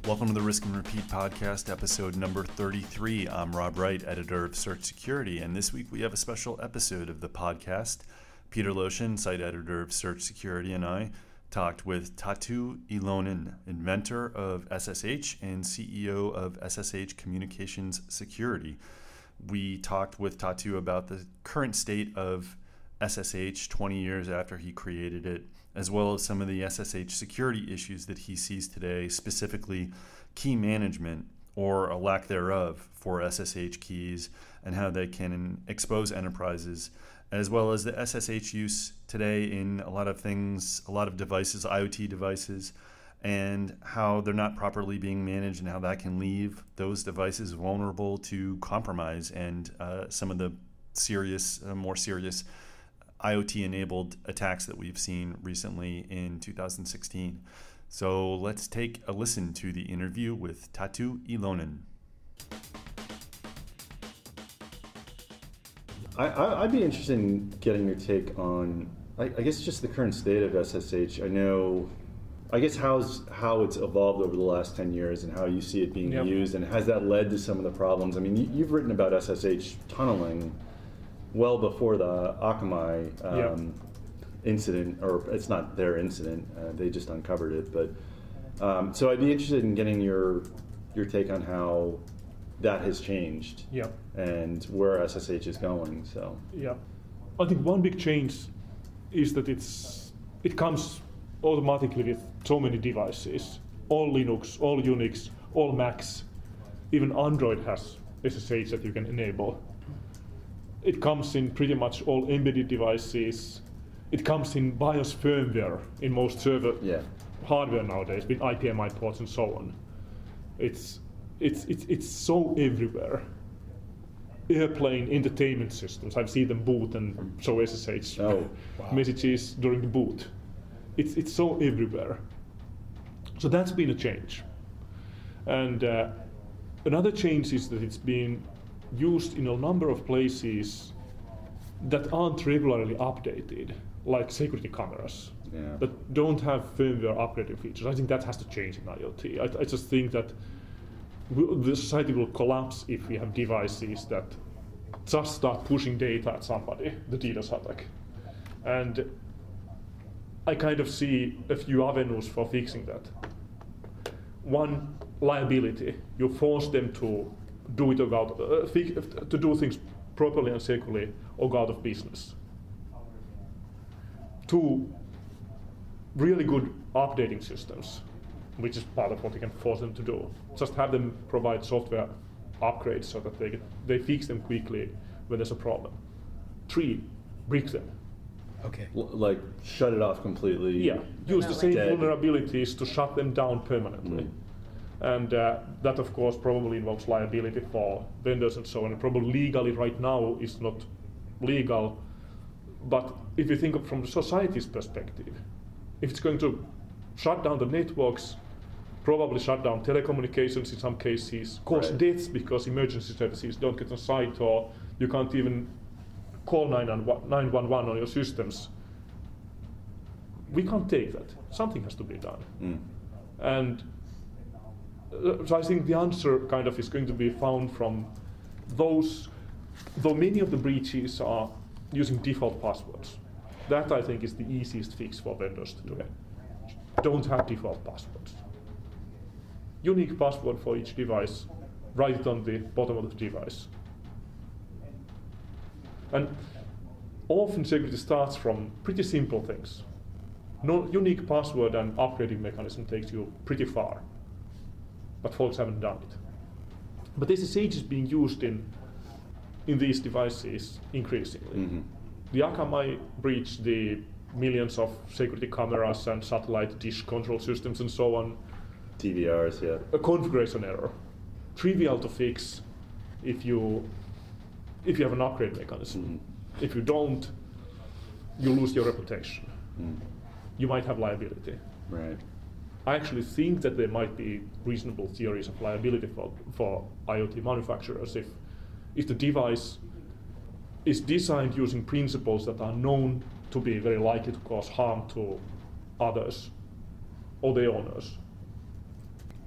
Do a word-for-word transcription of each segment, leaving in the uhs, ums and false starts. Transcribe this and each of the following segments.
Welcome to the Risk and Repeat podcast, episode number thirty-three. I'm Rob Wright, editor of Search Security, and this week we have a special episode of the podcast. Peter Loshin, site editor of Search Security, and I talked with Tatu Ilonen, inventor of S S H and C E O of S S H Communications Security. We talked with Tatu about the current state of S S H twenty years after he created it, as well as some of the S S H security issues that he sees today, specifically key management or a lack thereof for S S H keys and how they can expose enterprises, as well as the S S H use today in a lot of things, a lot of devices, IoT devices, and how they're not properly being managed and how that can leave those devices vulnerable to compromise and uh, some of the serious, uh, more serious IoT-enabled attacks that we've seen recently in two thousand sixteen. So let's take a listen to the interview with Tatu Ilonen. I, I, I'd be interested in getting your take on, I, I guess, just the current state of S S H. I know, I guess, how's how it's evolved over the last ten years and how you see it being Yep. used, and has that led to some of the problems? I mean, you, you've written about S S H tunneling well before the Akamai um, Yep. incident, or it's not their incident, uh, they just uncovered it. But um, so I'd be interested in getting your your take on how that has changed Yeah, and where S S H is going. So yeah. I think one big change is that it's it comes automatically with so many devices. All Linux, all Unix, all Macs, even Android has S S H that you can enable. It comes in pretty much all embedded devices. It comes in BIOS firmware in most server yeah, hardware nowadays, with I P M I ports and so on. It's it's it's it's so everywhere. Airplane entertainment systems, I've seen them boot and show S S H Oh, wow. messages during the boot. It's it's so everywhere. So that's been a change. And uh, another change is that it's been used in a number of places that aren't regularly updated, like security cameras yeah. that don't have firmware upgrading features. I think that has to change in IoT. I, I just think that w- the society will collapse if we have devices that just start pushing data at somebody, the DDoS attack. And I kind of see a few avenues for fixing that. One, liability. You force them to do it or go out, uh, fix, to do things properly and securely or go out of business. Two, really good updating systems, which is part of what you can force them to do. Just have them provide software upgrades so that they get, they fix them quickly when there's a problem. Three, brick them. Okay. L- like shut it off completely. Yeah, use the same Dead. vulnerabilities to shut them down permanently. Mm. And uh, that, of course, probably involves liability for vendors and so on. And probably legally right now is not legal. But if you think of from the society's perspective, if it's going to shut down the networks, probably shut down telecommunications in some cases, cause Right. deaths because emergency services don't get on site, or you can't even call nine one one on your systems, we can't take that. Something has to be done. Mm. And uh, so I think the answer kind of is going to be found from those, though many of the breaches are using default passwords. That I think is the easiest fix for vendors to do. Don't have default passwords. Unique password for each device, write it on the bottom of the device. And often security starts from pretty simple things. No unique password and upgrading mechanism takes you pretty far, but folks haven't done it. But S S H is being used in in these devices increasingly. Mm-hmm. The Akamai breach, the millions of security cameras and satellite dish control systems and so on, T V Rs, yeah. a configuration error, trivial to fix if you if you have an upgrade mechanism. Mm-hmm. If you don't, you lose your reputation. Mm. You might have liability. Right. I actually think that there might be reasonable theories of liability for, for IoT manufacturers if if the device is designed using principles that are known to be very likely to cause harm to others or the owners.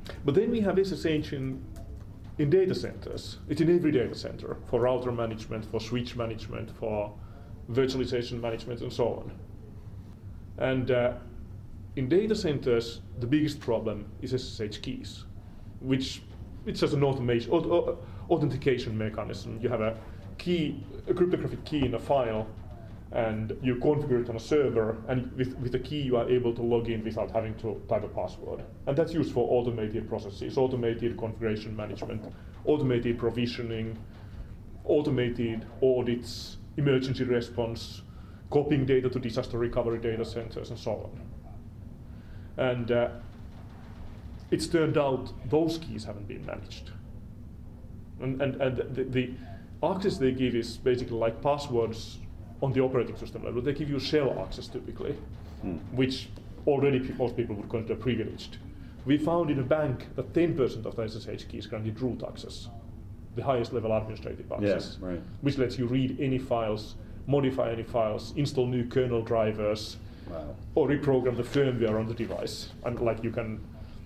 But then we have S S H in, in data centers. It's in every data center for router management, for switch management, for virtualization management, and so on. And uh, in data centers, the biggest problem is S S H keys, which it's just an automation, auth- authentication mechanism. You have a key, a cryptographic key in a file, and you configure it on a server, and with, with the key you are able to log in without having to type a password. And that's used for automated processes, automated configuration management, automated provisioning, automated audits, emergency response, copying data to disaster recovery data centers, and so on. And uh, it's turned out those keys haven't been managed. And, and, and the, the access they give is basically like passwords on the operating system level. They give you shell access typically, mm. which already pe- most people would consider privileged. We found in a bank that ten percent of the S S H keys granted root access, the highest level administrative access, yeah, right. which lets you read any files, modify any files, install new kernel drivers, wow. or reprogram the firmware on the device. And like you can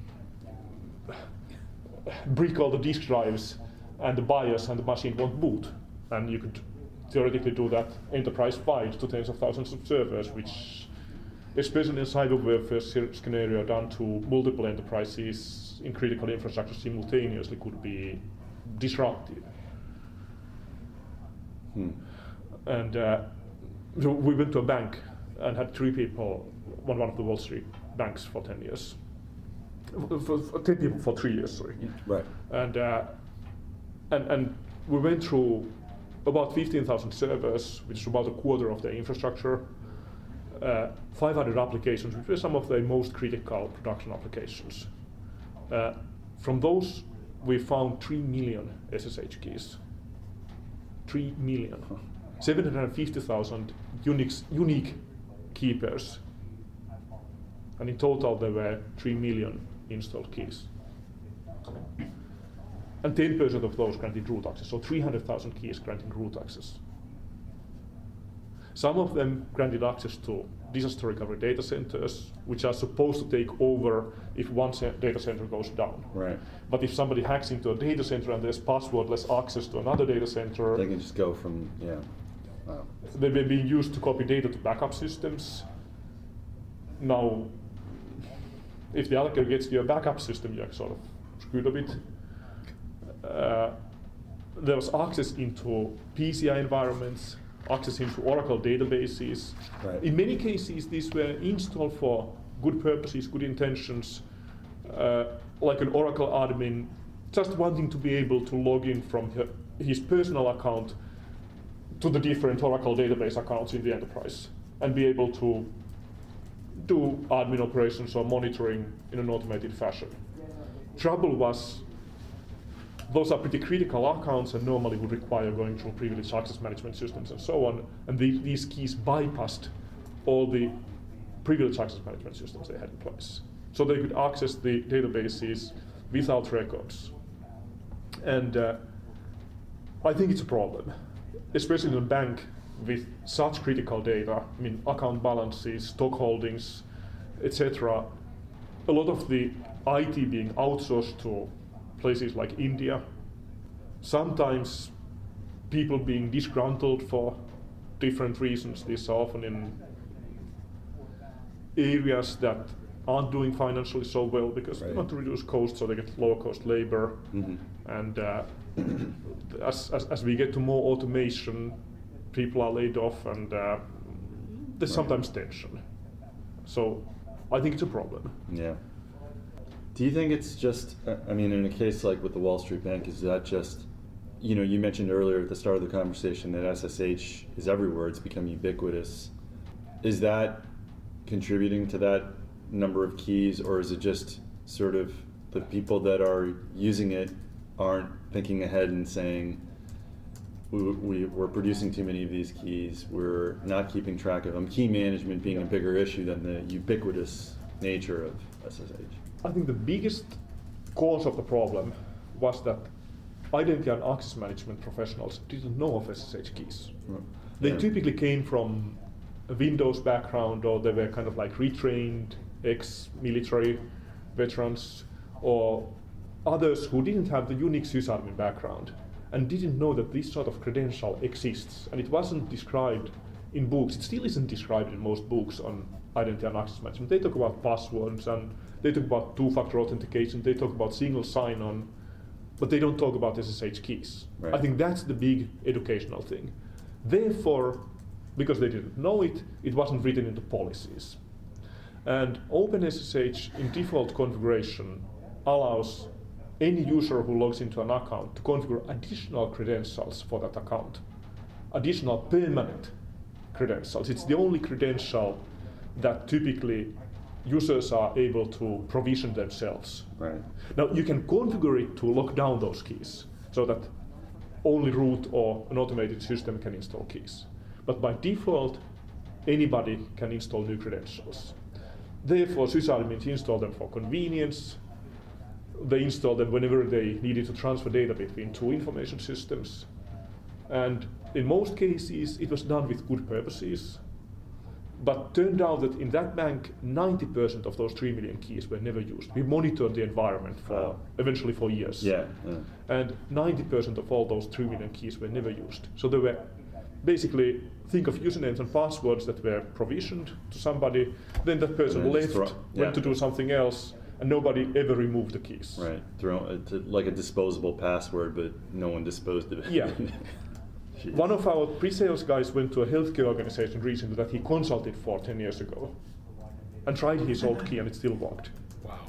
brick all the disk drives and the BIOS, and the machine won't boot. And you could theoretically do that enterprise-wide to tens of thousands of servers, which, especially in a cyber warfare scenario done to multiple enterprises in critical infrastructure simultaneously, could be disruptive. Hmm. And uh, so we went to a bank and had three people on one of the Wall Street banks for ten years. For, for ten people for three years, sorry. Yeah, right. And, uh, and, and we went through about fifteen thousand servers, which is about a quarter of the infrastructure, uh, five hundred applications, which were some of the most critical production applications. Uh, from those, we found three million S S H keys. three million. Huh. seven hundred fifty thousand unique, unique key pairs. And in total, there were three million installed keys. And ten percent of those granted root access, so three hundred thousand keys granting root access. Some of them granted access to disaster recovery data centers, which are supposed to take over if one ce- data center goes down. Right. But if somebody hacks into a data center and there's passwordless access to another data center, They can just go from, yeah. Wow. they've been being used to copy data to backup systems. Now, if the attacker gets to your backup system, you're sort of screwed a bit. Uh, there was access into P C I environments, access into Oracle databases. Right. In many cases, these were installed for good purposes, good intentions, uh, like an Oracle admin just wanting to be able to log in from his personal account to the different Oracle database accounts in the enterprise and be able to do admin operations or monitoring in an automated fashion. Trouble was, those are pretty critical accounts and normally would require going through privileged access management systems and so on, and the, these keys bypassed all the privileged access management systems they had in place. So they could access the databases without records. And uh, I think it's a problem, especially in a bank with such critical data, I mean account balances, stock holdings, et cetera. A lot of the I T being outsourced to places like India, sometimes people being disgruntled for different reasons. These are often in areas that aren't doing financially so well because right. they want to reduce costs, so they get lower cost labor. Mm-hmm. And uh, as, as, as we get to more automation, people are laid off, and uh, there's right. sometimes tension. So I think it's a problem. Yeah. Do you think it's just, I mean, in a case like with the Wall Street Bank, is that just, you know, you mentioned earlier at the start of the conversation that S S H is everywhere, it's become ubiquitous. Is that contributing to that number of keys, or is it just sort of the people that are using it aren't thinking ahead and saying, we, we, we're producing too many of these keys, we're not keeping track of them, key management being a bigger issue than the ubiquitous nature of S S H? I think the biggest cause of the problem was that identity and access management professionals didn't know of S S H keys. Right. They Yeah. typically came from a Windows background, or they were kind of like retrained ex-military veterans, or others who didn't have the unique sysadmin background and didn't know that this sort of credential exists, and it wasn't described in books. It still isn't described in most books on identity and access management. They talk about passwords and they talk about two-factor authentication, they talk about single sign-on, but they don't talk about S S H keys. Right. I think that's the big educational thing. Therefore, because they didn't know it, it wasn't written into policies. And OpenSSH in default configuration allows any user who logs into an account to configure additional credentials for that account, additional permanent credentials. It's the only credential that typically users are able to provision themselves. Right. Now you can configure it to lock down those keys so that only root or an automated system can install keys. But by default, anybody can install new credentials. Therefore, sysadmins install them for convenience. They install them whenever they needed to transfer data between two information systems. And in most cases, it was done with good purposes. But turned out that in that bank, ninety percent of those three million keys were never used. We monitored the environment for Wow. eventually for years. Yeah. yeah. And ninety percent of all those three million keys were never used. So they were basically, think of usernames and passwords that were provisioned to somebody, then that person And then left, just throw- yeah. went to do something else, and nobody ever removed the keys. Right. Throw it's like a disposable password, but no one disposed of it. Yeah. Jeez. One of our pre-sales guys went to a healthcare organization recently that he consulted for ten years ago and tried his old key and it still worked. Wow.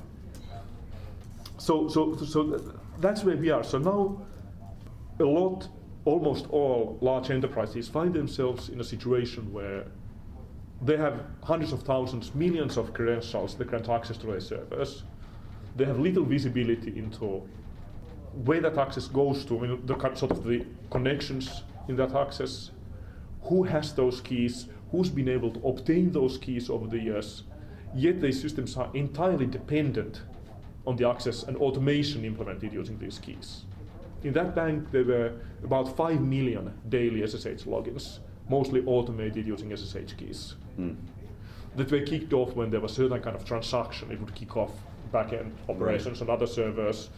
So, so, so that's where we are. So now a lot, almost all large enterprises find themselves in a situation where they have hundreds of thousands, millions of credentials they grant access to their servers. They have little visibility into where that access goes to, I mean, the kind- sort of the connections in that access, who has those keys, who's been able to obtain those keys over the years, yet these systems are entirely dependent on the access and automation implemented using these keys. In that bank, there were about five million daily S S H logins, mostly automated using S S H keys, Hmm. that were kicked off when there was a certain kind of transaction. It would kick off back-end operations on other servers,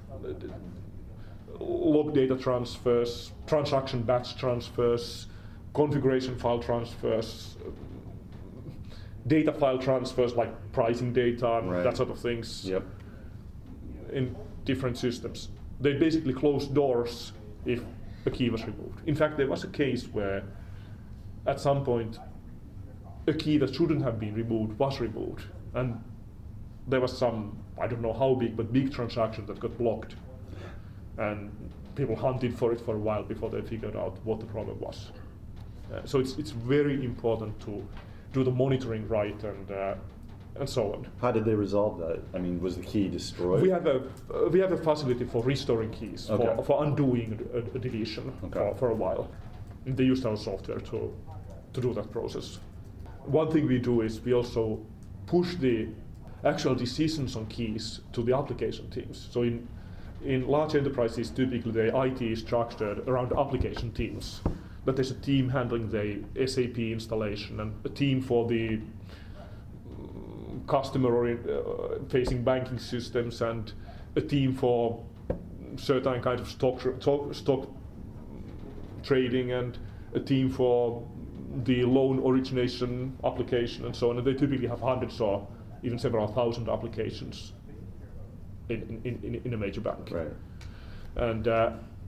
log data transfers, transaction batch transfers, configuration file transfers, data file transfers like pricing data and Right. that sort of things Yep. in different systems. They basically closed doors if a key was removed. In fact, there was a case where at some point a key that shouldn't have been removed was removed, and there was some, I don't know how big, but big transaction that got blocked, and people hunted for it for a while before they figured out what the problem was. Uh, so it's it's very important to do the monitoring right and uh, and so on. How did they resolve that? I mean, was the key destroyed? We have a uh, we have a facility for restoring keys, Okay. for, for undoing a, a deletion Okay. for, for a while. And they used our software to to do that process. One thing we do is we also push the actual decisions on keys to the application teams. So in in large enterprises, typically the I T is structured around application teams. But there's a team handling the S A P installation and a team for the customer-facing banking systems and a team for certain kind of stock, stock, stock trading and a team for the loan origination application and so on. And they typically have hundreds or even several thousand applications in, in, in, in a major bank. Right. And uh,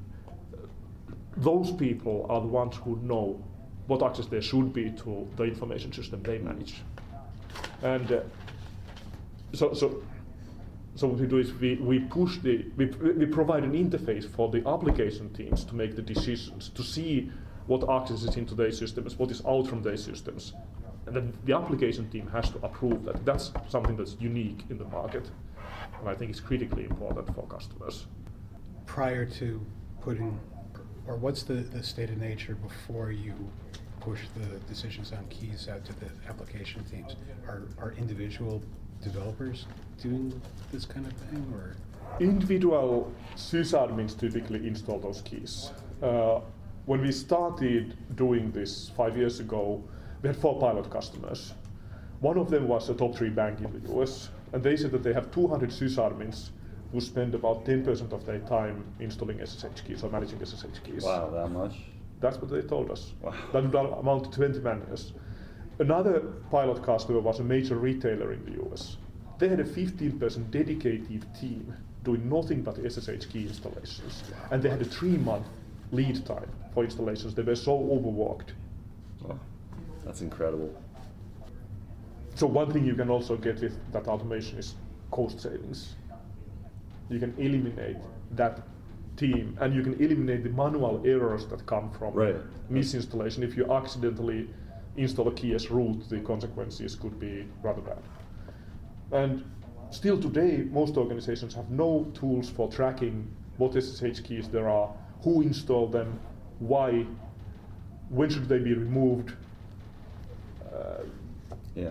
those people are the ones who know what access there should be to the information system they manage. And uh, so, so, so what we do is we, we push the, we, we provide an interface for the application teams to make the decisions, to see what access is into their systems, what is out from their systems. And then the application team has to approve that. That's something that's unique in the market. And I think it's critically important for customers. Prior to putting, or what's the, the state of nature before you push the decisions on keys out to the application teams? Are, are individual developers doing this kind of thing, or? Individual sysadmins typically install those keys. Uh, when we started doing this five years ago, we had four pilot customers. One of them was a top three bank in the U S, and they said that they have two hundred sysadmins who spend about ten percent of their time installing S S H keys or managing S S H keys. Wow, that much? That's what they told us. Wow. That would amount to twenty man-years. Another pilot customer was a major retailer in the U S. They had a fifteen person dedicated team doing nothing but S S H key installations. And they had a three month lead time for installations. They were so overworked. Wow. That's incredible. So one thing you can also get with that automation is cost savings. You can eliminate that team, and you can eliminate the manual errors that come from right. misinstallation. If you accidentally install a key as root, the consequences could be rather bad. And still today, most organizations have no tools for tracking what S S H keys there are, who installed them, why, when should they be removed. Uh, yeah.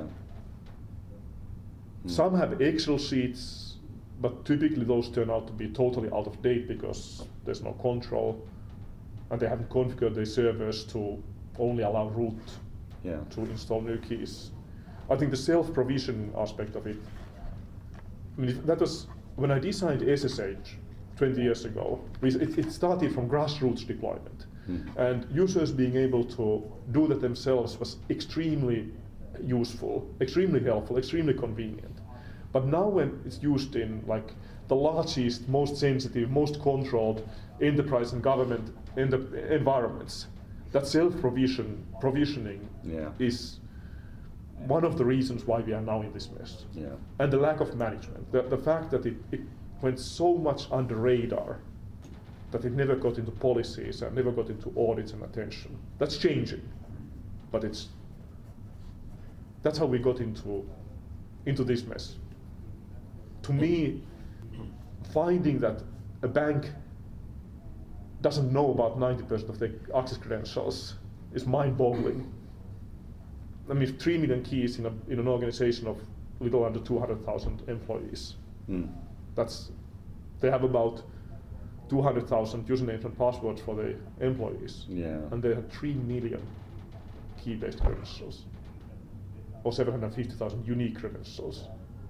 Some have Excel sheets, but typically those turn out to be totally out of date because there's no control, and they haven't configured their servers to only allow root yeah. to install new keys. I think the self-provision aspect of it, I mean, that was when I designed S S H twenty years ago. It, it started from grassroots deployment, mm-hmm. and users being able to do that themselves was extremely useful, extremely helpful, extremely convenient. But now when it's used in like the largest, most sensitive, most controlled enterprise and government in the environments, that self-provision provisioning yeah. is one of the reasons why we are now in this mess. Yeah. And the lack of management, the, the fact that it, it went so much under radar that it never got into policies and never got into audits and attention. That's changing, but it's that's how we got into into this mess. To me, finding that a bank doesn't know about ninety percent of their access credentials is mind-boggling. I mean, three million keys in, a, in an organization of a little under two hundred thousand employees. Mm. That's, they have about two hundred thousand usernames and passwords for their employees. Yeah. And they have three million key-based credentials, or seven hundred fifty thousand unique credentials.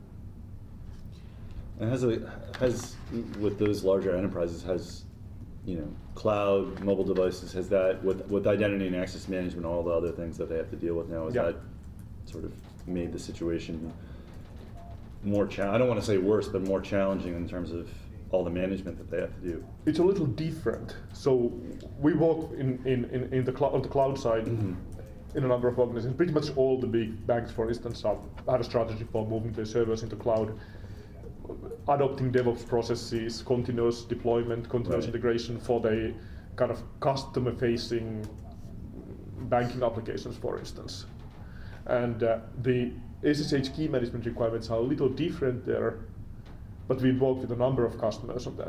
And has a, has with those larger enterprises, has you know cloud, mobile devices, has that with with identity and access management, all the other things that they have to deal with now, has yeah. that sort of made the situation more cha- I don't want to say worse, but more challenging in terms of all the management that they have to do? It's a little different. So we work in in in, in the cl- on the cloud side. Mm-hmm. In a number of organizations, pretty much all the big banks, for instance, have had a strategy for moving their servers into cloud, adopting DevOps processes, continuous deployment, continuous right. integration for the kind of customer-facing banking applications, for instance. And uh, the S S H key management requirements are a little different there, but we work with a number of customers on that.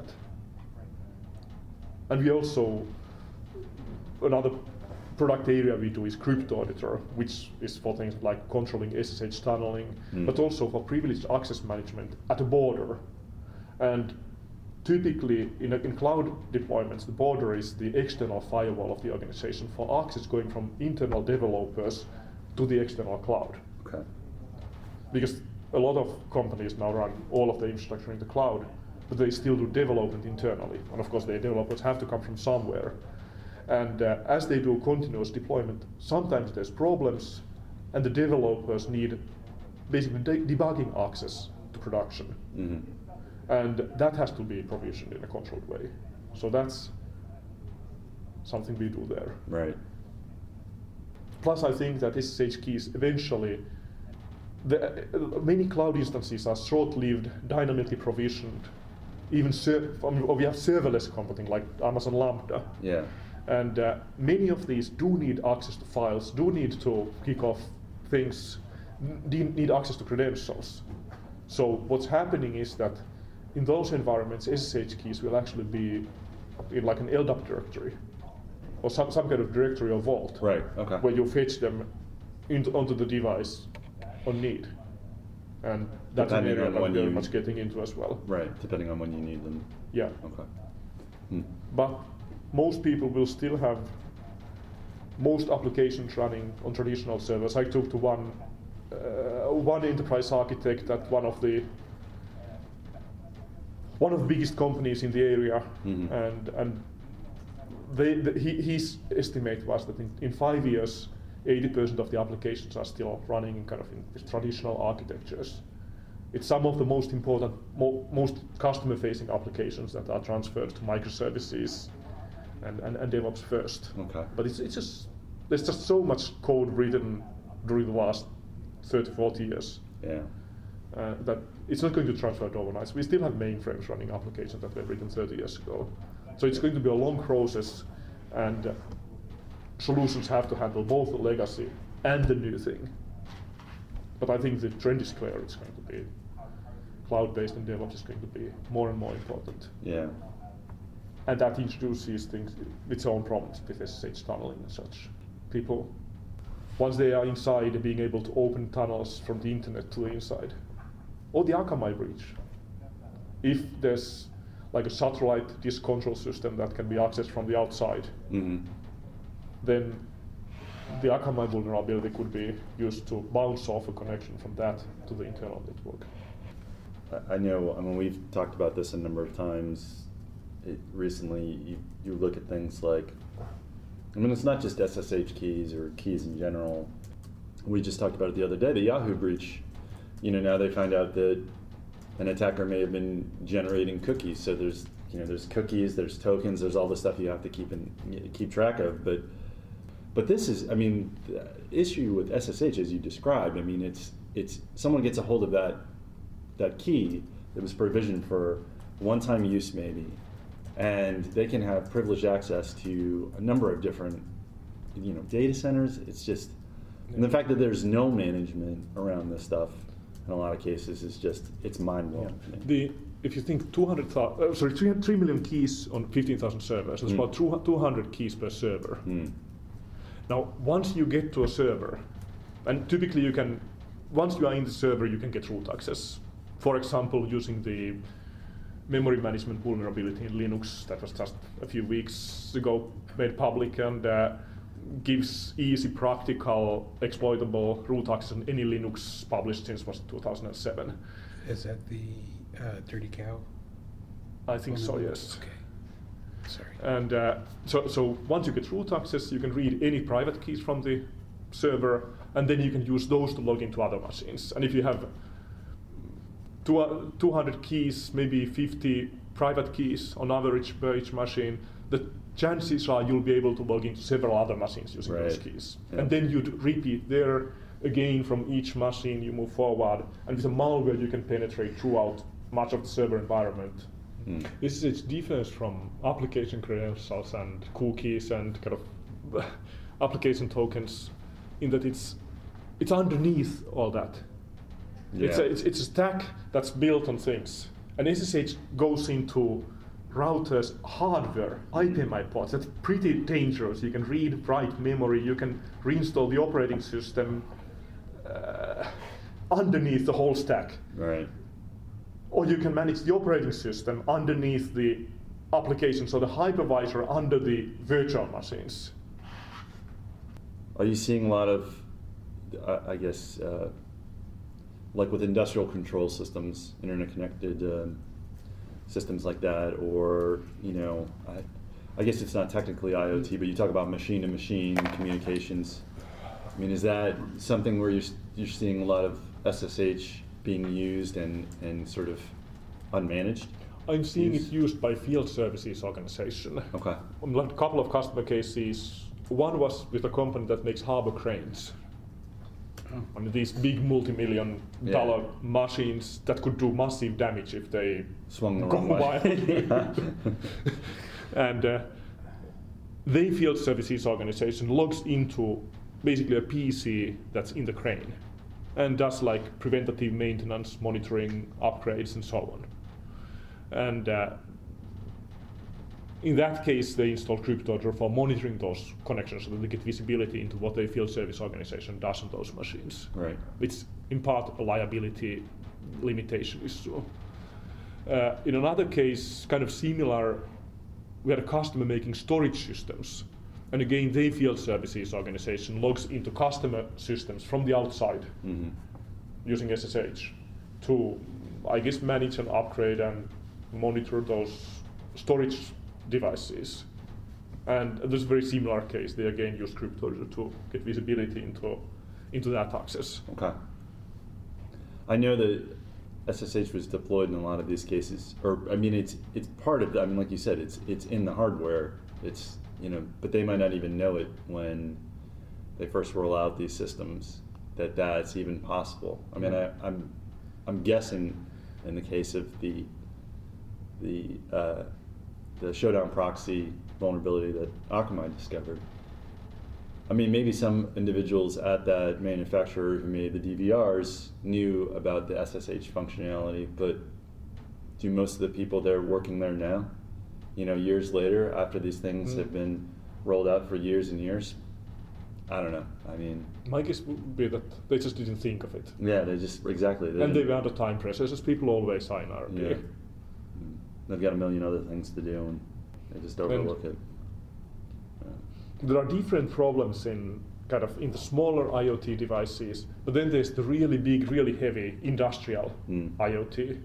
And we also, another product area we do is Crypto Auditor, which is for things like controlling S S H tunneling, mm. but also for privileged access management at a border. And typically in, a, in cloud deployments, the border is the external firewall of the organization for access going from internal developers to the external cloud. Okay. Because a lot of companies now run all of the infrastructure in the cloud, but they still do development internally. And of course, their developers have to come from somewhere. And uh, as they do continuous deployment, sometimes there's problems, and the developers need basically de- debugging access to production. Mm-hmm. And that has to be provisioned in a controlled way. So that's something we do there. Right. Plus, I think that S S H keys eventually, the, uh, many cloud instances are short-lived, dynamically provisioned. Even ser- I mean, we have serverless computing like Amazon Lambda. Yeah. And uh, many of these do need access to files, do need to kick off things, n- need access to credentials. So what's happening is that in those environments, S S H keys will actually be in like an L D A P directory, or some, some kind of directory or vault, right? Okay. Where you fetch them into, onto the device on need. And that's Depending an area on that when we're you, much getting into as well. Right, depending on when you need them. Yeah. Okay. Hmm. But most people will still have most applications running on traditional servers. I talked to one uh, one enterprise architect at one of the one of the biggest companies in the area, mm-hmm. and and they, the, he, his estimate was that in, in five years, eighty percent of the applications are still running in kind of in traditional architectures. It's some of the most important, mo most customer-facing applications that are transferred to microservices and, and, and DevOps first. Okay. But it's, it's just, there's just so much code written during the last thirty, forty years. Yeah. Uh, that it's not going to transfer it overnight. So we still have mainframes running applications that were written thirty years ago. So it's going to be a long process, and uh, solutions have to handle both the legacy and the new thing. But I think the trend is clear. It's going to be cloud-based, and DevOps is going to be more and more important. Yeah. And that introduces things, its own problems with S S H tunneling and such. People, once they are inside, being able to open tunnels from the internet to the inside. Or the Akamai breach. If there's like a satellite disk control system that can be accessed from the outside, mm-hmm. then the Akamai vulnerability could be used to bounce off a connection from that to the internal network. I know, I mean, we've talked about this a number of times. It, recently, you, you look at things like, I mean, it's not just S S H keys or keys in general. We just talked about it the other day, the Yahoo breach. You know, now they find out that an attacker may have been generating cookies. So there's, you know, there's cookies, there's tokens, there's all this stuff you have to keep in, keep track of. But, but this is, I mean, the issue with S S H, as you described. I mean, it's it's someone gets a hold of that that key that was provisioned for one-time use, maybe, and they can have privileged access to a number of different, you know, data centers. It's just, and the fact that there's no management around this stuff in a lot of cases is just, it's mind-blowing. Yeah. The, if you think two hundred thousand, uh, sorry, three, three million keys on fifteen thousand servers, it's mm. about two hundred keys per server. Mm. Now, once you get to a server, and typically you can, once you are in the server, you can get root access. For example, using the memory management vulnerability in Linux that was just a few weeks ago made public, and uh, gives easy, practical, exploitable root access on any Linux published since was two thousand seven. Is that the uh, Dirty Cow? I think so, yes. Okay. Sorry. And uh, so, so once you get root access, you can read any private keys from the server, and then you can use those to log into other machines. And if you have two hundred keys, maybe fifty private keys on average per each machine, the chances are you'll be able to log into several other machines using right. those keys. Yeah. And then you'd repeat there again from each machine, you move forward, and with a malware you can penetrate throughout much of the server environment. Mm. This is its difference from application credentials and cookies and kind of application tokens, in that it's it's underneath all that. Yeah. It's, a, it's, it's a stack that's built on things. And S S H goes into routers, hardware, I P M I ports. That's pretty dangerous. You can read, write memory, you can reinstall the operating system uh, underneath the whole stack. Right. Or you can manage the operating system underneath the application, so the hypervisor under the virtual machines. Are you seeing a lot of, uh, I guess, uh, like with industrial control systems, internet-connected uh, systems like that, or, you know, I, I guess it's not technically I O T, but you talk about machine-to-machine communications. I mean, is that something where you're, you're seeing a lot of S S H being used and, and sort of unmanaged? I'm seeing use? it used by field services organization. Okay. A couple of customer cases. One was with a company that makes harbor cranes. I mean, these big multi-million yeah. dollar machines that could do massive damage if they swung the go wrong way. wild. And uh, the field services organization logs into basically a P C that's in the crane and does like preventative maintenance, monitoring, upgrades, and so on. And uh, in that case, they install CryptoDraw for monitoring those connections so that they get visibility into what a field service organization does on those machines. Right. It's in part a liability limitation issue. Uh, in another case, kind of similar, we had a customer making storage systems And again, the field services organization logs into customer systems from the outside Mm-hmm. using S S H to, I guess, manage and upgrade and monitor those storage devices. And there's a very similar case. They again use cryptology to get visibility into, into that access. Okay. I know that S S H was deployed in a lot of these cases, or I mean, it's it's part of. The, I mean, like you said, it's it's in the hardware. It's you know, but they might not even know it when they first roll out these systems that that's even possible. I mean, I, I'm I'm guessing in the case of the the uh, the Showdown proxy vulnerability that Akamai discovered. I mean, maybe some individuals at that manufacturer who made the D V Rs knew about the S S H functionality, but do most of the people that are working there now, you know, years later, after these things mm. have been rolled out for years and years, I don't know. I mean, my guess would be that they just didn't think of it. Yeah, they just, exactly. They and they were under time pressures, as people always are in R P. Yeah. They've got a million other things to do, and they just overlook and it. There are different problems in kind of in the smaller IoT devices, but then there's the really big, really heavy industrial mm. IoT,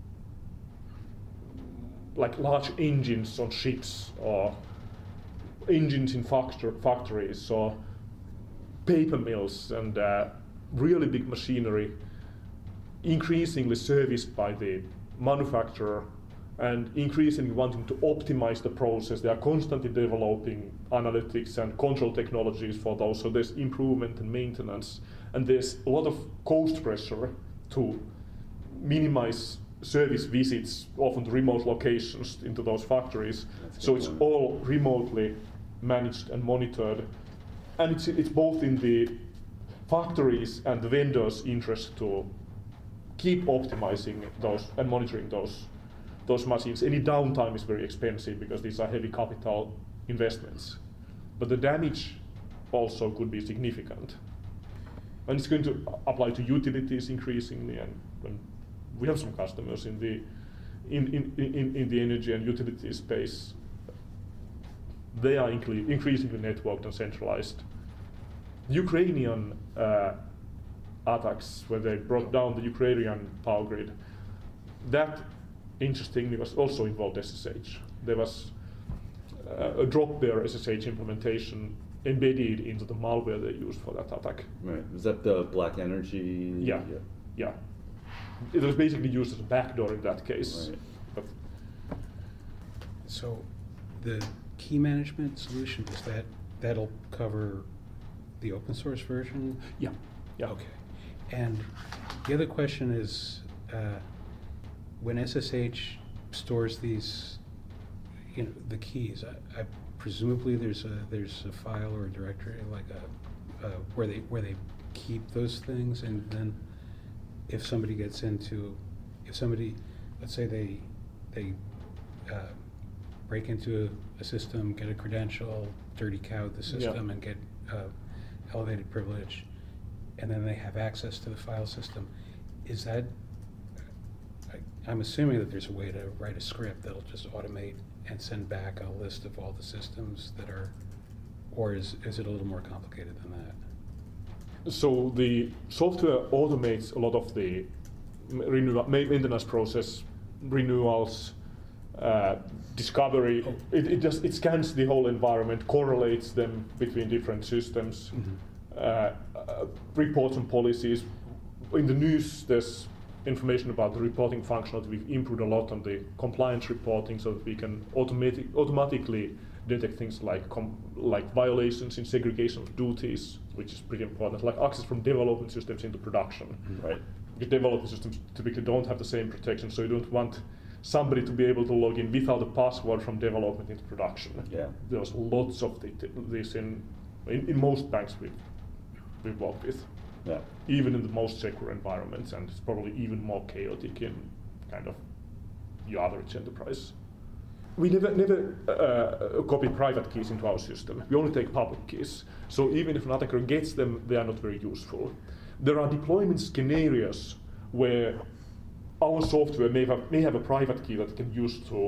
like large engines on ships or engines in factor factories or paper mills and uh, really big machinery, increasingly serviced by the manufacturer and increasingly wanting to optimize the process. They are constantly developing analytics and control technologies for those, so there's improvement and maintenance, and there's a lot of cost pressure to minimize service visits, often to remote locations into those factories. So it's all remotely managed and monitored, and it's, it's both in the factories and the vendors' interest to keep optimizing those and monitoring those those machines. Any downtime is very expensive because these are heavy capital investments. But the damage also could be significant. And it's going to apply to utilities increasingly, and, and we have some customers in the in, in, in, in the energy and utility space. They are incre- increasingly networked and centralized. Ukrainian uh, attacks, where they brought down the Ukrainian power grid, that interestingly was also involved S S H. There was uh, a Dropbear S S H implementation embedded into the malware they used for that attack. Right. Was that the Black Energy? Yeah. Yeah. yeah. It was basically used as a backdoor in that case. Right. But so the key management solution, is that that'll cover the open source version? Yeah. Yeah. Okay. And the other question is, uh, when S S H stores these, you know, the keys, I, I presumably there's a there's a file or a directory like a uh, where they where they keep those things, and then if somebody gets into, if somebody, let's say they they uh, break into a, a system, get a credential, dirty cow the system, yeah. and get uh, elevated privilege, and then they have access to the file system, is that, I'm assuming that there's a way to write a script that'll just automate and send back a list of all the systems that are, or is, is it a little more complicated than that? So the software automates a lot of the renewal, maintenance process, renewals, uh, discovery. Oh. It, it just it scans the whole environment, correlates them between different systems, Mm-hmm. uh, uh, reports and policies. In the news, there's information about the reporting functionality. We've improved a lot on the compliance reporting so that we can automatic, automatically detect things like com- like violations in segregation of duties, which is pretty important, like access from development systems into production. Mm-hmm. Right? Because development systems typically don't have the same protection, so you don't want somebody to be able to log in without a password from development into production. Yeah. There's lots of the, this in, in in most banks we've we've worked with. Yeah. Even in the most secure environments, and it's probably even more chaotic in kind of your average enterprise. We never never uh, copy private keys into our system. We only take public keys. So even if an attacker gets them, they are not very useful. There are deployment scenarios where our software may have may have a private key that can use to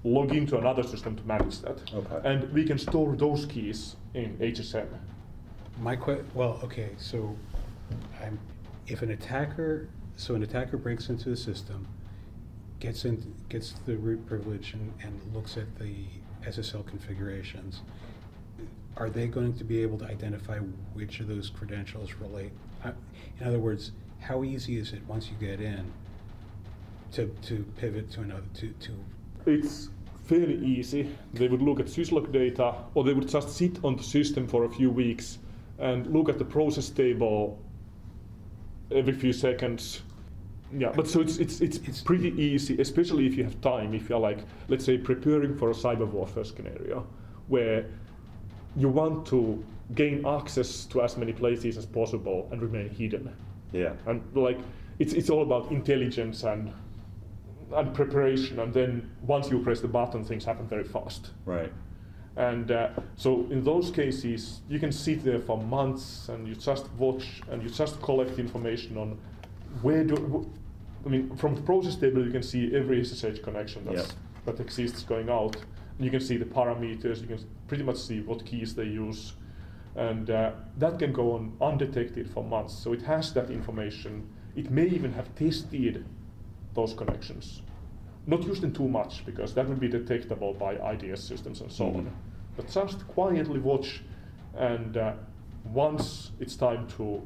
log into another system to manage that. Okay. And we can store those keys in H S M. My que- well, okay, so I'm, if an attacker, so an attacker breaks into the system, gets in, gets the root privilege and, and looks at the S S L configurations, are they going to be able to identify which of those credentials relate? Uh, in other words, how easy is it once you get in to, to pivot to another, to, to It's fairly easy. They would look at syslog data, or they would just sit on the system for a few weeks and look at the process table every few seconds. Yeah, but so it's it's it's, it's pretty easy, especially if you have time. If you're like, let's say, preparing for a cyber warfare scenario, where you want to gain access to as many places as possible and remain hidden. Yeah. And like, it's it's all about intelligence and and preparation, and then once you press the button, things happen very fast. Right. And uh, so in those cases, you can sit there for months and you just watch and you just collect information on where do, wh- I mean, from the process table, you can see every S S H connection that's, Yep. that exists going out. You can see the parameters, you can pretty much see what keys they use. And uh, that can go on undetected for months. So it has that information. It may even have tested those connections. Not used in too much, because that would be detectable by I D S systems and so Mhm. on. But just quietly watch, and uh, once it's time to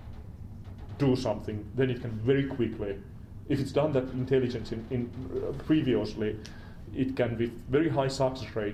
do something, then it can very quickly, if it's done that intelligence in, in uh, previously, it can with very high success rate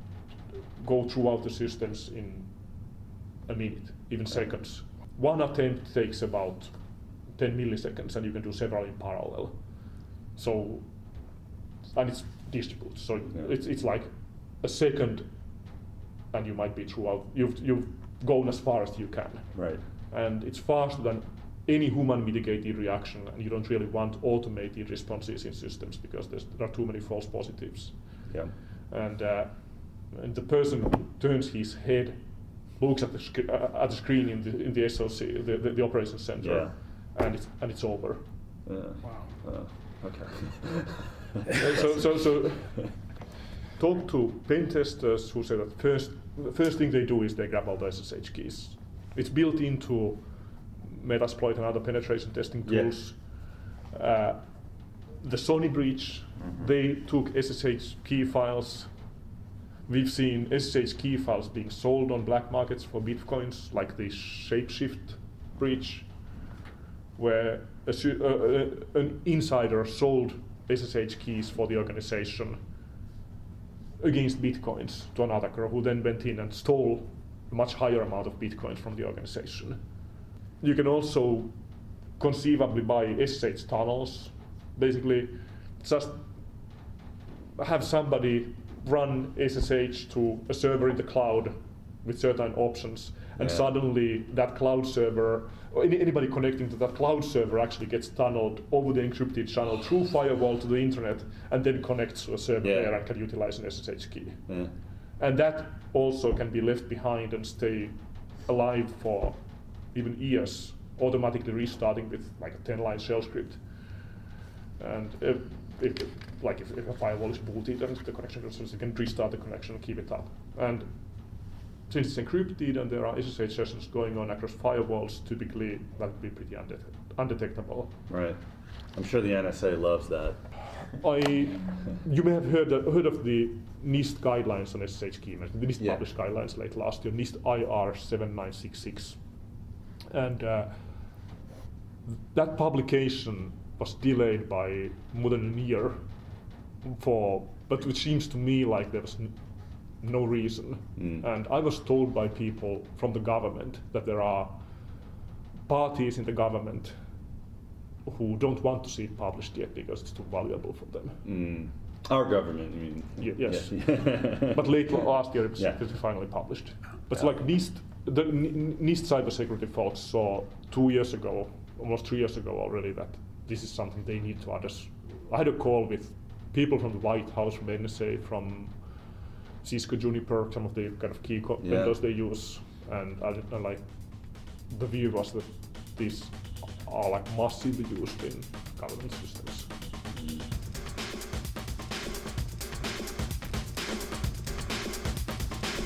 go throughout the systems in a minute, even seconds. One attempt takes about ten milliseconds, and you can do several in parallel. So, and it's distributed. So Yeah. it's it's like a second, and you might be throughout. You've you've gone as far as you can, Right. and it's faster than any human mitigated reaction. And you don't really want automated responses in systems, because there's, there are too many false positives. Yeah. And uh, and the person turns his head, looks at the sc- uh, at the screen in the in the S O C, the the, the operations center, Yeah. and it's and it's over. Yeah. wow. Uh, okay. Uh, so, so, so talk to pen testers who say that first, the first thing they do is they grab all the S S H keys. It's built into Metasploit and other penetration testing Yeah. tools. Uh, the Sony breach, Mhm. they took S S H key files. We've seen S S H key files being sold on black markets for bitcoins, like the Shapeshift breach, where a, su- uh, uh, an insider sold S S H keys for the organization against bitcoins to an attacker, who then went in and stole a much higher amount of bitcoins from the organization. You can also conceivably buy S S H tunnels. Basically, just have somebody run S S H to a server in the cloud with certain options, and Yeah. suddenly that cloud server, or any, anybody connecting to that cloud server actually gets tunneled over the encrypted channel through firewall to the internet, and then connects to a server Yeah. there and can utilize an S S H key. Yeah. And that also can be left behind and stay alive for even years, automatically restarting with like a ten-line shell script. And if, if like if, if a firewall is booted and the connection goes, you can restart the connection and keep it up. And since it's encrypted and there are S S H sessions going on across firewalls, typically that would be pretty undetect- undetectable. Right. I'm sure the N S A loves that. I, you may have heard of, heard of the NIST guidelines on S S H key management. The NIST Yeah. published guidelines late last year, NIST I R seven nine six six. And uh, that publication was delayed by more than a year, for, but which seems to me like there was n- no reason. Mm. And I was told by people from the government that there are parties in the government who don't want to see it published yet because it's too valuable for them. Mm. Our government, I mean. Ye- yes. Yeah. But late last year it was Yeah. it was finally published. But it's Yeah. like NIST, the N- NIST cybersecurity folks saw two years ago, almost three years ago already, that this is something they need to address. I had a call with people from the White House, from N S A, from Cisco, Juniper, some of the kind of key co- Yeah. vendors they use, and, I, and like the view was that these are like massively used in government systems.